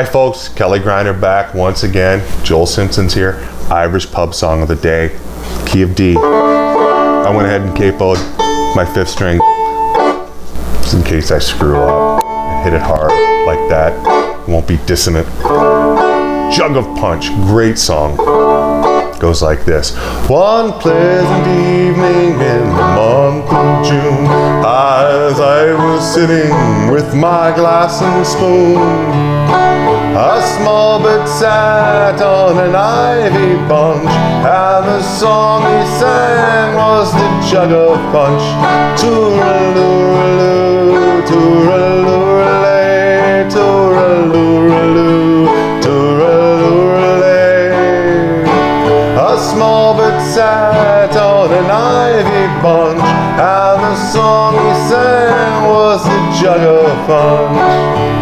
Hi folks, Kelly Grinder back once again. Joel Simpson's here. Irish pub song of the day, key of D. I went ahead and capoed my 5th string just in case I screw up and hit it hard like that. It won't be dissonant. Jug of Punch, great song. Goes like this. One pleasant evening in the month of June, as I was sitting with my glass and spoon, a small bird sat on an ivy bunch, and the song he sang was the Jug of Punch. Tooraloo-raloo, tooraloo-ralay, tooraloo-raloo, tooraloo-ralay. A small bird sat on an ivy bunch, and the song he sang was the Jug of Punch.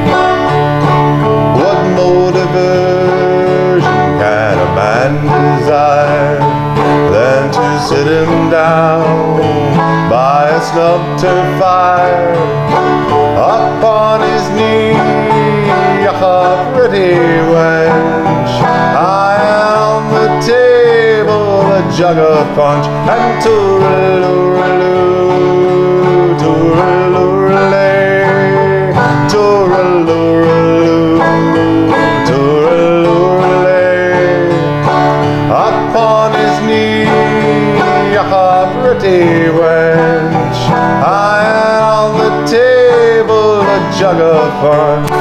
What more diversion can a man desire than to sit him down by a snub turf fire, upon his knee, a pretty wench, high on the table, a jug of punch, and tooraloo-raloo, tooraloo-ralay, tooraloo-raloo, tooraloo-ralay. Upon his knee, a pretty wench, high on the table, a jug of punch.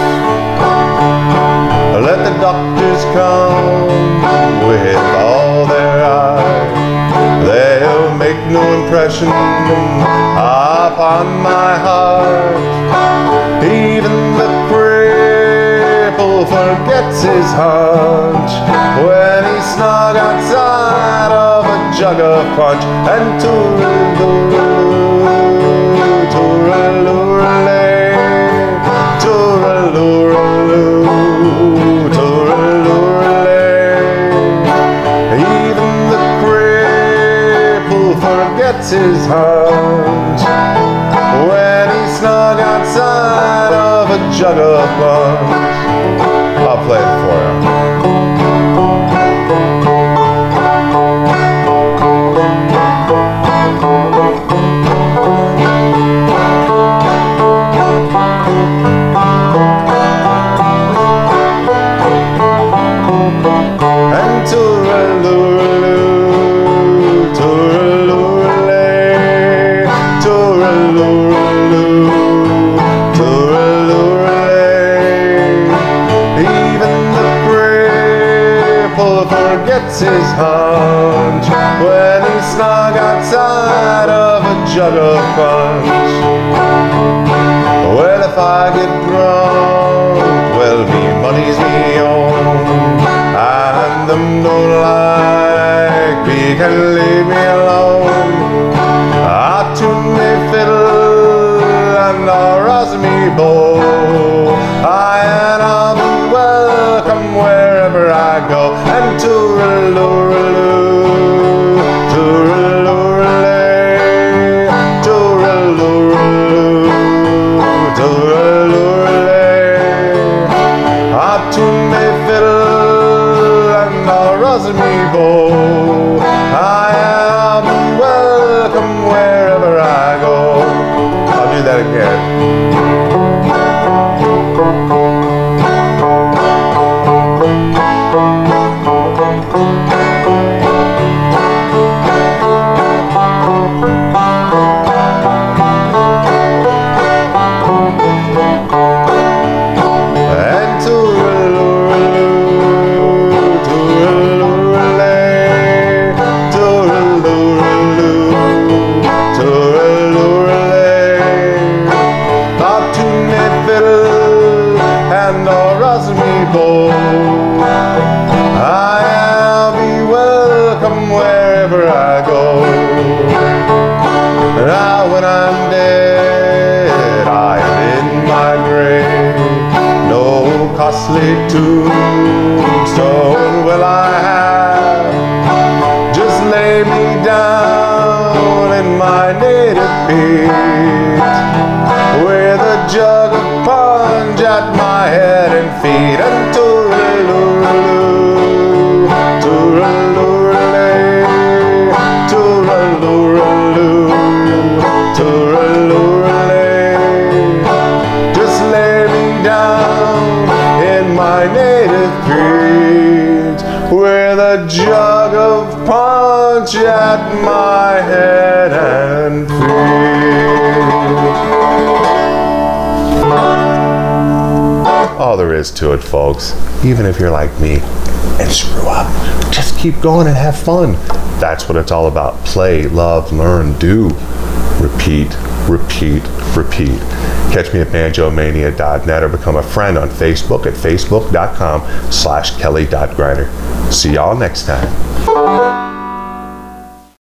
Let the doctors come with all their eyes, they'll make no impression upon my heart. Even the cripple forgets his hunch when he's snug outside of a jug of punch. And tooraloo, tooraloo-ralay, tooraloo-raloo, tooraloo-ralay. Even the cripple forgets his hunch when he's snug outside of a jug of punch. I'll play it for you. And tooraloo-raloo, tooraloo-ralay, tooraloo-raloo, tooraloo-ralay. Even the cripple forgets his hunch when he's snug outside of a jug of punch. Well, if I get drunk, well, me money's me own, and them don't like me can leave me alone. I'll tune me fiddle and I'll rouse me bow, and I'll be welcome wherever I go. And tooraloo-raloo, tooraloo-ralay, tooraloo-raloo, tooraloo-ralay. I'll tune me fiddle and I'll rouse me bow, I'll be welcome wherever I go. I'll do that again. And tooraloo-raloo, tooraloo-ralay, tooraloo-raloo, tooraloo-ralay. I'll tune me fiddle and I'll rouse me bow, I'll be welcome wherever I go. Now when I'm dead, I am in my grave, no costly tombstone will I have. Just lay me down in my native peat, with a jug of punch at my head and feet, and a jug of punch at my head and feet. All there is to it, folks. Even if you're like me and screw up, just keep going and have fun. That's what it's all about. Play, love, learn, do. Repeat, repeat, repeat. Catch me at banjomania.net or become a friend on Facebook at facebook.com/kelly.griner. See y'all next time.